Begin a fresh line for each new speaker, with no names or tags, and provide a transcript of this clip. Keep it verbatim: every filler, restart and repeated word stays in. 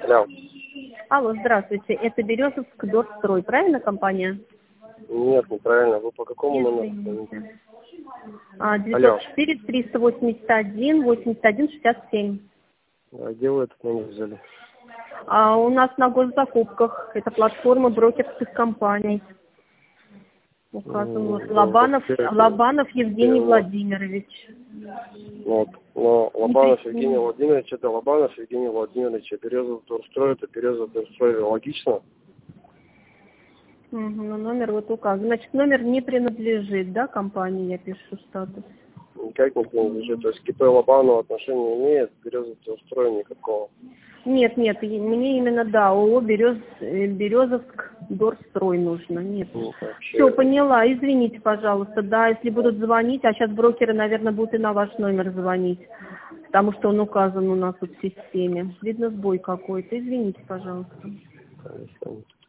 Алло.
Алло, здравствуйте. Это Березовск Дорстрой, правильно компания?
Нет, неправильно. Вы по какому номеру?
Извините. А, девятьсот четыре триста восемьдесят один восемьдесят один шестьдесят семь.
А где вы этот номер взяли?
А у нас на госзакупках. Это платформа брокерских компаний. Указан вот Лобанов, Лобанов Евгений Владимирович.
Вот. Но Лобанов
Не
Евгений Владимирович, это Лобанов Евгений Владимирович, а Березов Дорстрой, это Березов Дорстрой. Логично?
Угу, ну, номер вот указан. Значит, номер не принадлежит, да, компании, я пишу статус.
Никак не принадлежит. То есть к КП Лобанову отношения не имеет, Березов Дорстрой никакого.
Нет, нет, и- мне именно, да, ООО Берез, э, Березовск Дорстрой нужно. Нет.
Ну, вообще,
Все, поняла. Извините, пожалуйста. Да, если будут звонить, а сейчас брокеры, наверное, будут и на ваш номер звонить, потому что он указан у нас вот в системе. Видно, сбой какой-то. Извините, пожалуйста.
конечно.